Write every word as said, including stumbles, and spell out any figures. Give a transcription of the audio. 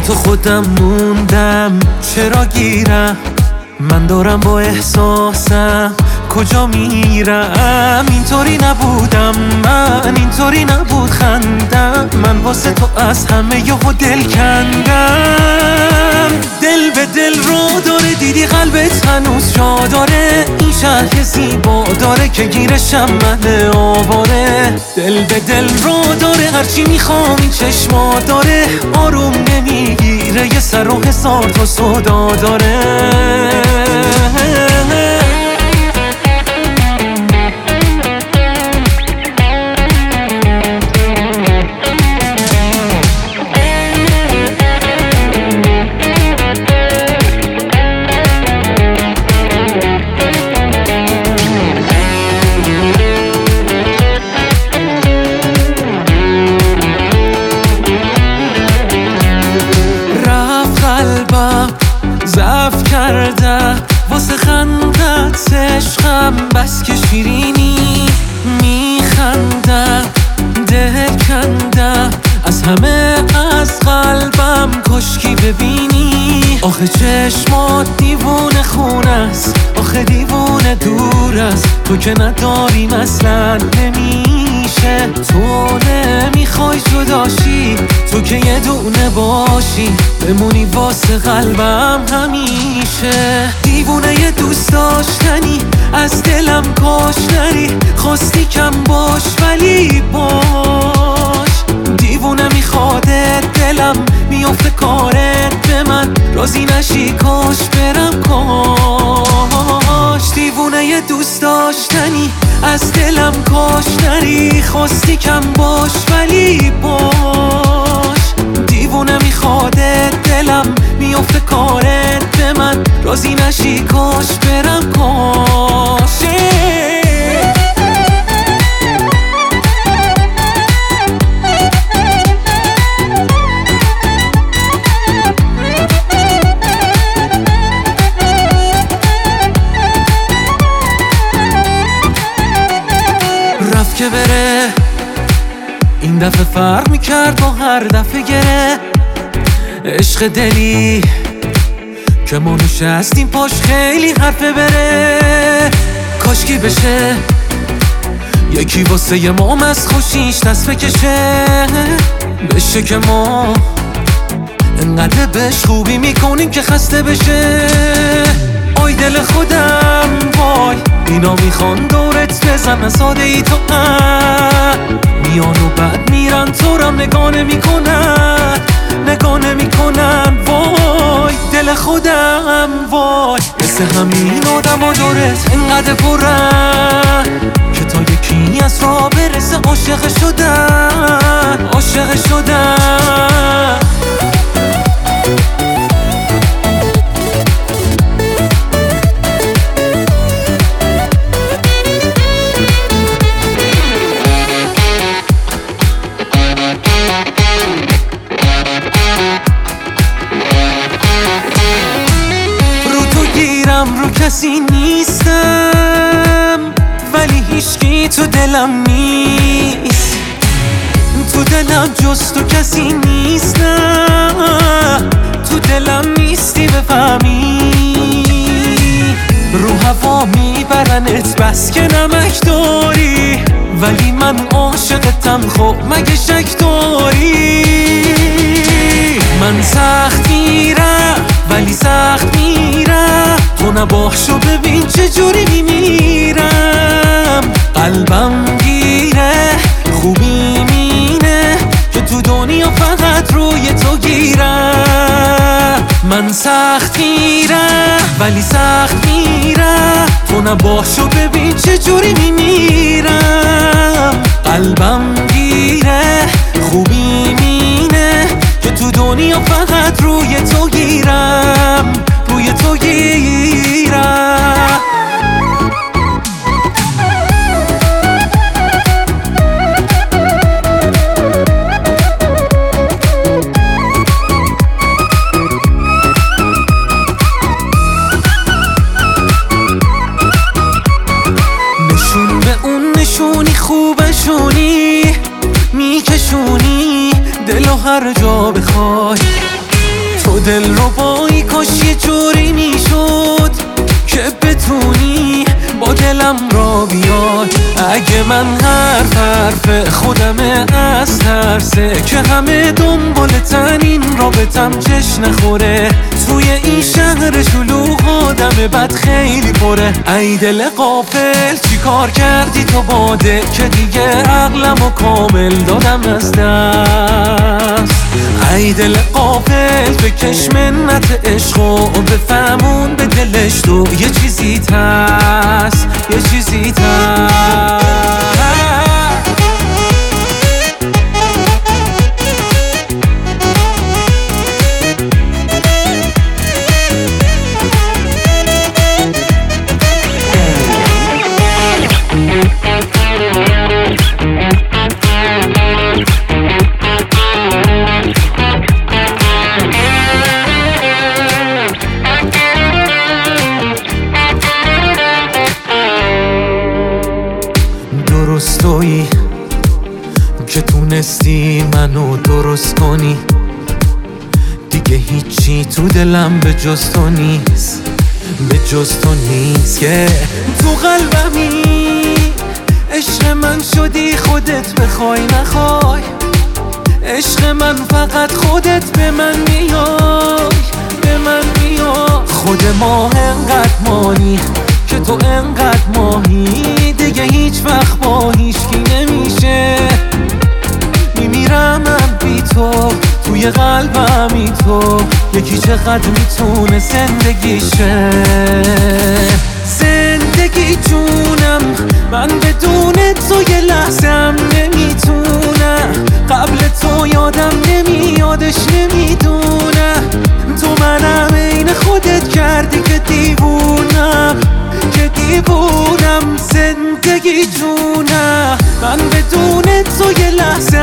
تو خودم موندم، چرا گیرم؟ من دارم با احساسم کجا میرم؟ اینطوری نبودم من، اینطوری نبود خندم، من واسه تو از همه یهو دل کندم. دل به دل رو داره، دیدی قلبت هنوز جا داره، این شهر زیبا داره که گیرشم من آواره. دل به دل رو داره، هرچی میخوام این چشما داره، آروم نمیگیره، یه سر و هزار تا صدا داره. ضعف کرده واسه خندت عشقم، بس که شیرینی میخنده، دل کنده از همه از قلبم، کشکی ببینی. آخه چشمات دیوونه خونه است، آخه دیوونه دور است، تو که نداریم اصلا نمیشه. تو نمیخوای جداشی، تو که یه دونه باشی، بمونی واسه قلبم همیشه. دیوونه یه دوست داشتنی، از دلم کاش نری، خواستی کم باش ولی باش. دیوونه میخوادت دلم، میافته کارت به من، راضی نشی کاش برم کاش. دیوونه یه دوست داشتنی، از دلم کاش نری، خواستی کم باش ولی باش. دیوونه میخوادت دلم، میافته کارت به من، راضی نشی کاش برم کاش. که بره این دفعه فرق میکرد با هر دفعه گره. عشق دلی که ما نشستیم پاش خیلی حرفه بره. کاشکی بشه یکی واسه یه مام از خوشیش دست بکشه، بشه که ما انقدر بهش خوبی میکنیم که خسته بشه. آی دل خودم وای، اینا میخوان دورت بزنن ساده ای تو هم، میان و بعد میرن تو رم نگاه نمیکنن، نگاه نمیکنن. وای دل خودم وای، مثل همین آدم ها دورت انقدر پرن که تا یکی از راه برسه عاشق شدن، عاشق شدن. رو کسی نیستم ولی هیچکی تو دلم نیست، تو دلم جز تو کسی نیست، نه تو دلم نیستی بفهمی. رو هوا میبرنت بس که نمک داری، ولی من عاشقتم خب مگه شک داری؟ من سخت میرم ولی سخت میرم، تو نباشو ببین چجوری میمیرم. قلبم گیره خوبی مینه که تو دنیا فقط روی تو گیرم. من سخت میرم ولی سخت میرم، تو نباشو ببین چجوری میمیرم. قلبم گیره خوبی مینه که تو دنیا فقط روی تو گیرم، روی تو گیرم. نشون به اون نشونی خوبشونی، میکشونی دلو هر جا بخوای. تو دل رو بایی کاش یه جوری میشد که بتونی با دلم را بیاد. اگه من حرف حرف خودمه از ترسه که همه دنبالتن این رابطم چش نخوره. توی این شهر شلوغ آدم بد خیلی پره. ای دل غافل چی کار کردی تو باده که دیگه عقلمو کامل دادم از دست. ای دل غافل بکش منت عشق و بفهمون به دلش تو یه چیزی هست، یه چیزی هست. درست تویی که تونستی منو درست کنی. دیگه هیچی تو دلم به جز تو نیست، به جز تو نیست. که تو قلبمی عشق من شدی خودت بخوای نخوای. عشق من فقط خودت به من میای، به من میای. خود ما انقدر مانی که تو انقدر ماهی. دیگه هیچ وقت با هیچکی نمیشه. میمیرم من بی تو توی قلبمی تو. یکی چقدر میتونه زندگیشه. زندگی جونم من بدون تو یه لحظم نمیتونم. قبل تو یادم نمیادش نمیدونم. تو منم عین خودت کردی که دیوونم، که دیوونم. زندگی جونم من بدون تو یه لحظه